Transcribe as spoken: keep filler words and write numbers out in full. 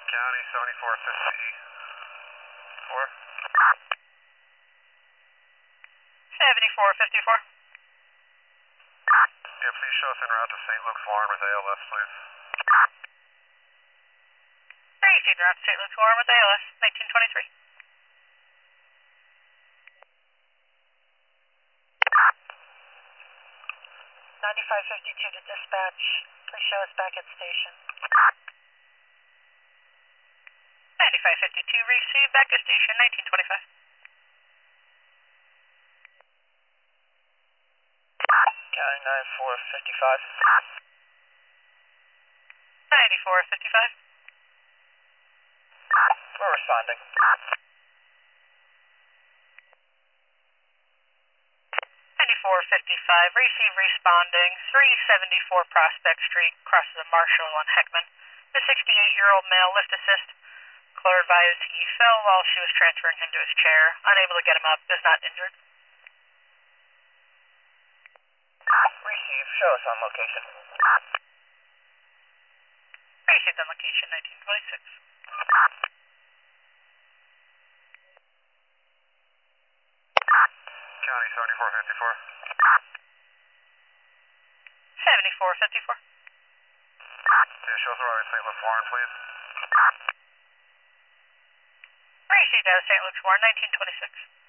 County seventy-four fifty-four. seventy-four fifty-four. Yeah, please show us en route to Saint Luke's Warren with A L S, please. Received en route to Saint Luke's Warren with A L S, nineteen twenty-three. ninety-five fifty-two to dispatch. Please show us back at station. ninety-five fifty-two, received back at station, nineteen twenty-five. County ninety-four fifty-five. ninety-four fifty-five. We're responding. ninety-four fifty-five, receive responding, three seventy-four Prospect Street, crosses a Marshall on Heckman. The sixty-eight-year-old male, lift assist. Caller advised he fell while she was transferring him to his chair. Unable to get him up, is not injured. Receive. Show us on location. Received on location, nineteen twenty-six. County seventy-four fifty-four. seventy-four fifty-four. Yeah, show us around Saint Luke's Warren, please. Received out of Saint Luke's Warren, nineteen twenty-six.